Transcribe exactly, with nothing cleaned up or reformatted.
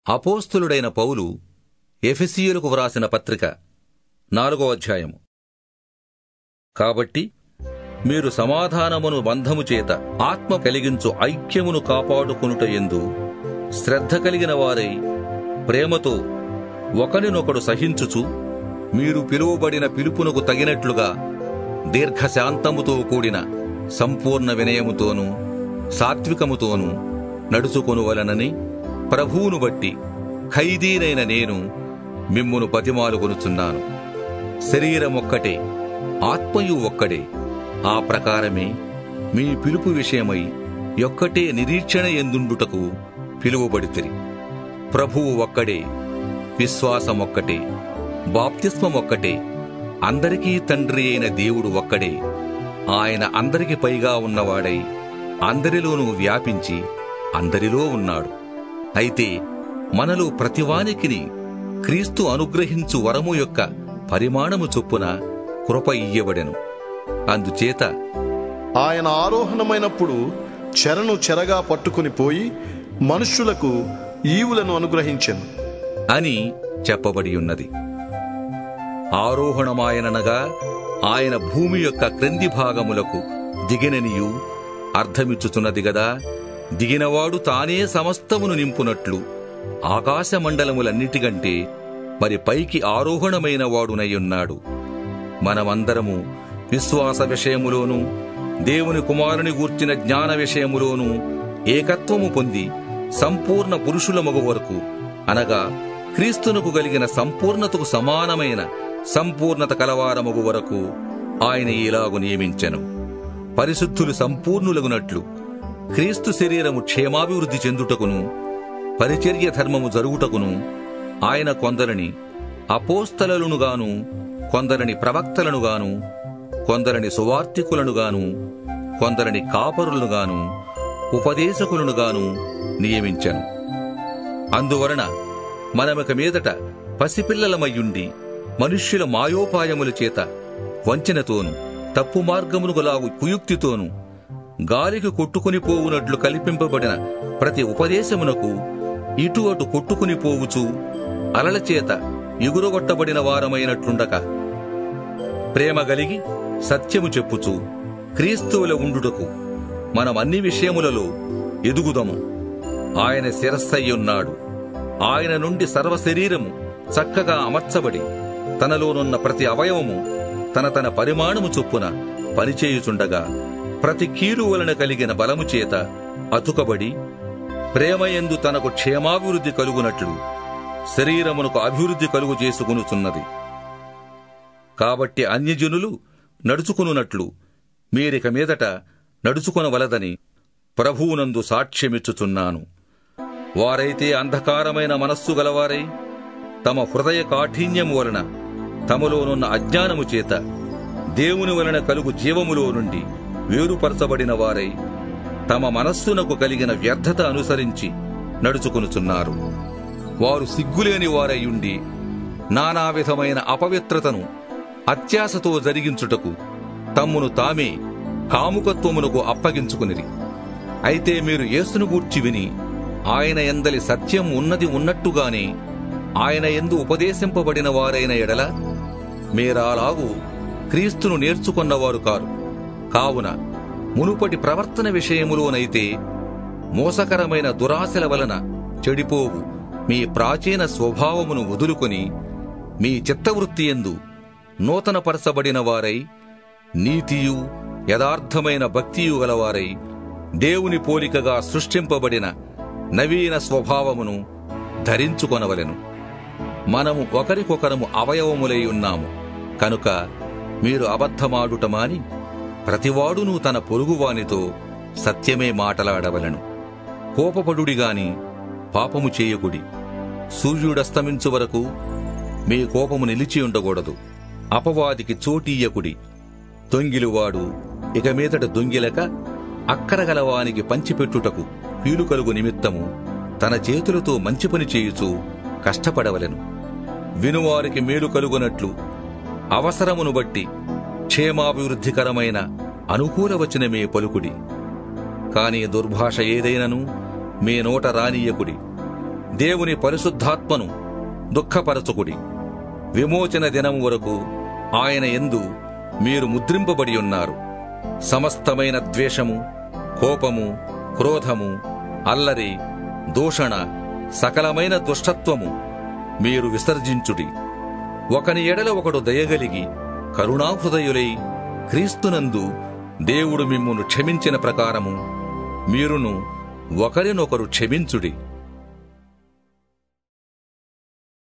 అపోస్తలుడైన పౌలు ఎఫెసీయులకు వ్రాసిన పత్రిక నాలుగో అధ్యాయము. కాబట్టి మీరు సమాధానమును బంధము చేత ఆత్మ కలిగించు ఐక్యమును కాపాడుకొనుట యందు శ్రద్ధ కలిగిన వారై ప్రేమతో ఒకరినొకడు సహించుచు, మీరు పిలువబడిన పిలుపునకు తగినట్లుగా దీర్ఘశాంతముతో కూడిన సంపూర్ణ వినయముతోనూ సాత్వికముతోనూ నడుచుకొనువలనని ప్రభువును బట్టి ఖైదీనైన నేను మిమ్మును బతిమాలుకొనుచున్నాను. శరీరమొక్కటే, ఆత్మయు ఒక్కడే. ఆ ప్రకారమే మీ పిలుపు విషయమై యొక్కటే నిరీక్షణ యందుండుటకు పిలువబడితిరి. ప్రభువు ఒక్కడే, విశ్వాసమొక్కటే, బాప్తిస్మమొక్కటే, అందరికీ తండ్రి అయిన దేవుడు ఒక్కడే. ఆయన అందరికి పైగా ఉన్నవాడై అందరిలోనూ వ్యాపించి అందరిలో ఉన్నాడు. అయితే మనలో ప్రతివానికిని క్రీస్తు అనుగ్రహించు వరము యొక్క పరిమాణము చొప్పున కృప ఇయ్యబడెను. అందుచేత ఆయన ఆరోహణమైనప్పుడు చెరను చెరగా పట్టుకుని పోయి మనుష్యులకు ఈవులను అనుగ్రహించెను అని చెప్పబడి ఉన్నది. ఆరోహణమాయననగా ఆయన భూమి యొక్క క్రింది భాగములకు దిగిననియు అర్థమిచ్చుచున్నది గదా. దిగినవాడు తానే సమస్తమును నింపునట్లు ఆకాశమండలములన్నిటికంటే మరి పైకి ఆరోహణమైన వాడునయ్యున్నాడు. మనమందరము విశ్వాస విషయములోనూ దేవుని కుమారుని గూర్చిన జ్ఞాన విషయములోనూ ఏకత్వము పొంది సంపూర్ణ పురుషులమగు వరకు, అనగా క్రీస్తునకు కలిగిన సంపూర్ణతకు సమానమైన సంపూర్ణత కలవారమగు వరకు ఆయన ఇలాగు నియమించెను. పరిశుద్ధులు సంపూర్ణులగునట్లు క్రీస్తు శరీరము క్షేమాభివృద్ధి చెందుటకును పరిచర్య ధర్మము జరుగుటకును ఆయన కొందరిని అపోస్తలునుగాను, కొందరిని ప్రవక్తలనుగాను, కొందరిని సువార్తికులనుగాను, కొందరిని కాపరులనుగాను, ఉపదేశకులనుగాను నియమించెను. అందువలన మనమిక మీదట పసిపిల్లలమయ్యుండి మనుష్యుల మాయోపాయముల చేత వంచనతోను తప్పు మార్గమునుగలాగు కుయుక్తితోను గాలికి కొట్టుకుని పోవునట్లు కల్పింపబడిన ప్రతి ఉపదేశమునకు ఇటు అటు కొట్టుకుని పోవుచు అలల చేత ఎగురగొట్టబడిన వారమైనట్లుండక, ప్రేమ గలిగి సత్యము చెప్పుచు క్రీస్తువుల ఉండుటకు మనం అన్ని విషయములలో ఎదుగుదము. ఆయన శిరస్సయ్యున్నాడు. ఆయన నుండి సర్వశరీరము చక్కగా అమర్చబడి తనలోనున్న ప్రతి అవయవము తన తన పరిమాణము చొప్పున పనిచేయుచుండగా ప్రతి కీలు వలన కలిగిన బలము చేత అతుకబడి ప్రేమయందు తనకు క్షేమాభివృద్ధి కలుగునట్లు శరీరమునకు అభివృద్ధి కలుగు చేసుకొనుచున్నది. కాబట్టి అన్యజనులు నడుచుకొనున్నట్లు మీరిక మీదట నడుచుకొనవలదని ప్రభువునందు సాక్ష్యమిచ్చుచున్నాను. వారైతే అంధకారమైన మనస్సు గలవారై తమ హృదయ కాఠిన్యము వలన తమలోనున్న అజ్ఞానము చేత దేవుని వలన కలుగు జీవములో నుండి వేరుపరచబడిన వారై తమ మనస్సునకు కలిగిన వ్యర్థత అనుసరించి నడుచుకొనుచున్నారు. వారు సిగ్గులేని వారయ్యుండి నానా విధమైన అపవిత్రతను అత్యాశతో జరిగించుటకు తమ్మును తామే కాముకత్వమునకు అప్పగించుకునిరి. అయితే మీరు యేసును గూర్చి విని ఆయన యందలి సత్యం ఉన్నది ఉన్నట్టుగానే ఆయన యందు ఉపదేశింపబడిన వారైన ఎడల మీరాలాగు క్రీస్తును నేర్చుకున్నవారు కారు. కావున మునుపటి ప్రవర్తన విషయములోనైతే మోసకరమైన దురాశల వలన చెడిపోవు మీ ప్రాచీన స్వభావమును వదులుకొని మీ చిత్తవృత్తి యందు నూతనపరచబడిన వారై నీతియు యథార్థమైన భక్తియు గలవారై దేవుని పోలికగా సృష్టింపబడిన నవీన స్వభావమును ధరించుకొనవలెను. మనము ఒకరికొకరము అవయవములై ఉన్నాము కనుక మీరు అబద్ధమాడుట మాని ప్రతివాడునూ తన పొరుగువానితో సత్యమే మాటలాడవలెను. కోపపడుడిగాని పాపము చేయకుడి. సూర్యుడస్తమించు వరకు మీ కోపము నిలిచి ఉండకూడదు. అపవాదికి చోటీయకుడి. దొంగిలువాడు ఇక మీదట దొంగిలక అక్కరగలవానికి పంచిపెట్టుటకు వీలు కలుగు నిమిత్తము తన చేతులతో మంచి పని చేయుచు కష్టపడవలెను. వినువారికి మేలు కలుగునట్లు అవసరమును బట్టి క్షేమాభివృద్ధికరమైన అనుకూల వచనమే పలుకుడి. కాని దుర్భాష ఏదైనను మీ నోట రానియకుడి. దేవుని పరిశుద్ధాత్మను దుఃఖపరచుకుడి. విమోచన దినం వరకు ఆయన యందు మీరు ముద్రింపబడి ఉన్నారు. సమస్తమైన ద్వేషము, కోపము, క్రోధము, అల్లరి, దూషణ, సకలమైన దుష్టత్వము మీరు విసర్జించుడి. ఒకని ఎడల ఒకడు దయగలిగి కరుణాహృదయులై క్రీస్తునందు దేవుడు మిమ్మును క్షమించిన ప్రకారము మీరును ఒకరినొకరు క్షమించుడి.